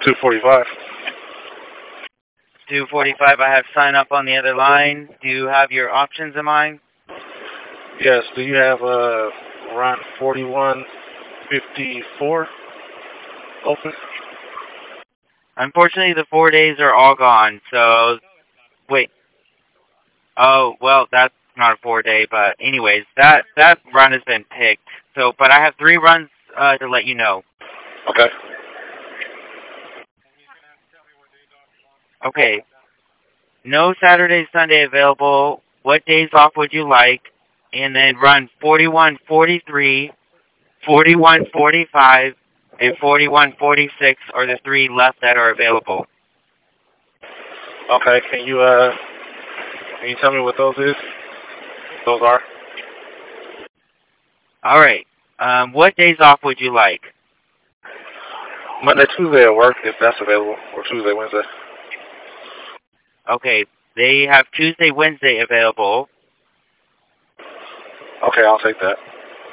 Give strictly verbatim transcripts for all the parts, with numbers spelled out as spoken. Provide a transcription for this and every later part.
two forty-five. two forty-five, I have sign up on the other line. Do you have your options in mind? Yes, do you have uh, run forty-one fifty-four open? Unfortunately, the four days are all gone, so... Wait. Oh, well, that's not a four-day, but anyways, that, that run has been picked. So, but I have three runs uh, to let you know. Okay. Okay. No Saturday, Sunday available. What days off would you like? And then run forty-one forty-three, forty-one forty-five, and forty-one forty-six are the three left that are available. Okay, can you, uh, can you tell me what those is? Those are? All right. Um, what days off would you like? Monday, Tuesday at work, if that's available, or Tuesday, Wednesday. Okay, they have Tuesday, Wednesday available. Okay, I'll take that.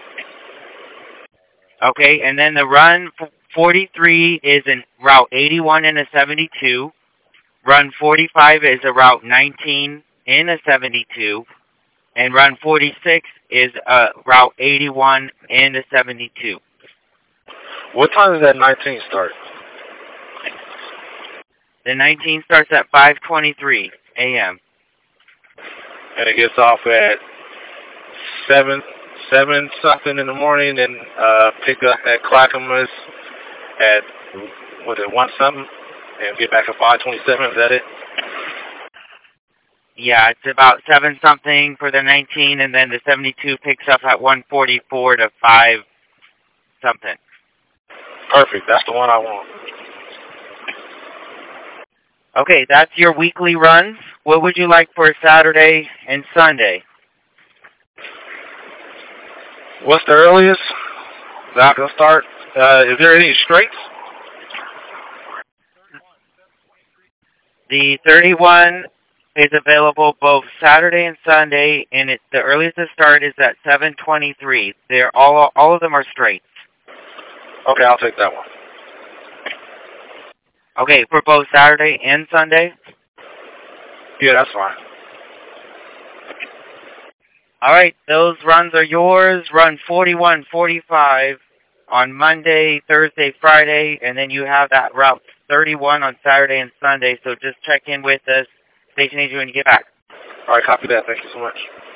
Okay, and then the run forty-three is in route eighty-one and a seventy-two. Run forty-five is a route nineteen and a seventy-two. And run forty-six is a route eighty-one and a seventy-two. What time does that nineteen start? The nineteen starts at five twenty-three a m And it gets off at seven, seven something in the morning, and uh, pick up at Clackamas at what is it, one something, and get back at five twenty-seven. Is that it? Yeah, it's about seven something for the nineteen, and then the seventy-two picks up at one forty-four to five something. Perfect. That's the one I want. Okay, that's your weekly runs. What would you like for Saturday and Sunday? What's the earliest that I can start? Uh, is there any straights? The thirty-one is available both Saturday and Sunday, and it, the earliest to start is at seven twenty-three. They're all all of them are straights. Okay, I'll take that one. Okay, for both Saturday and Sunday? Yeah, that's fine. All right, those runs are yours. Run forty-one forty-five on Monday, Thursday, Friday, and then you have that route thirty-one on Saturday and Sunday, so just check in with us, station agent, when you get back. All right, copy that. Thank you so much.